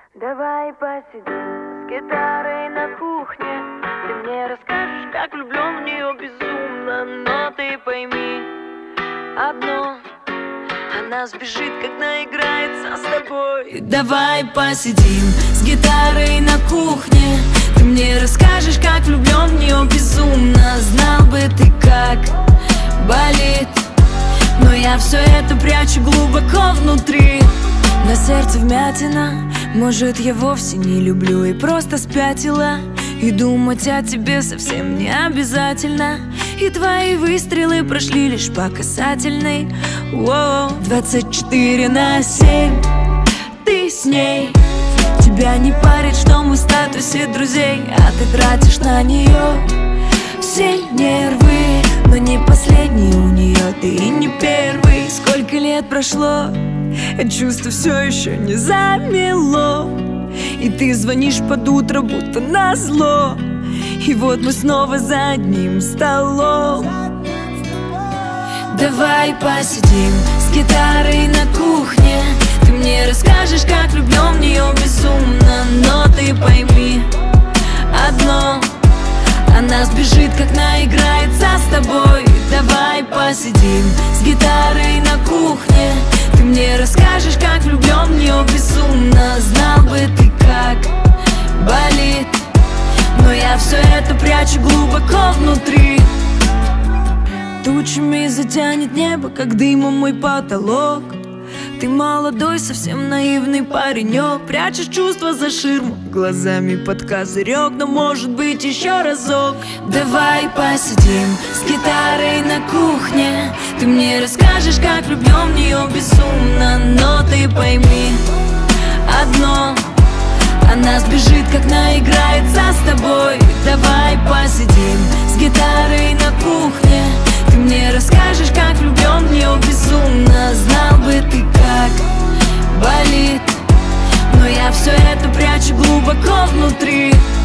Давай посидим с гитарой на кухне. Ты мне расскажешь, как влюблен в нее безумно. Но ты пойми одно: она сбежит, как наиграется с тобой. Давай посидим с гитарой на кухне. Ты мне расскажешь, как влюблен в нее безумно. Знал бы ты, как болит, но я все это прячу глубоко внутри. На сердце вмятина, может, я вовсе не люблю и просто спятила. И думать о тебе совсем не обязательно. И твои выстрелы прошли лишь по касательной. 24/7 ты с ней. Тебя не парит, что мы в статусе друзей, а ты тратишь на нее все нервы. Но не последний у нее, ты и не первый. Сколько лет прошло, чувство все еще не замело. И ты звонишь под утро, будто назло. И вот мы снова за одним столом. Давай посидим с гитарой на кухне. Ты мне расскажешь, как влюблен в нее безумно. Но ты пойми одно: она сбежит, как наиграется с тобой. Давай посидим с гитарой на кухне. Ты мне расскажешь, как влюблен в нее безумно. Знал бы ты, как болит, но я все это прячу глубоко внутри. Тучами затянет небо, как дымом мой потолок. Ты молодой, совсем наивный паренек. Прячешь чувства за ширму, глазами под козырек. Но может быть еще разок. Давай посидим с гитарой на кухне. Ты мне расскажешь, как влюблен в нее безумно. Но ты пойми одно: она сбежит, как наиграется с тобой. Давай посидим с гитарой на кухне. Ты мне расскажешь, как влюблен в нее безумно. Знал бы ты, как болит, но я все это прячу глубоко внутри.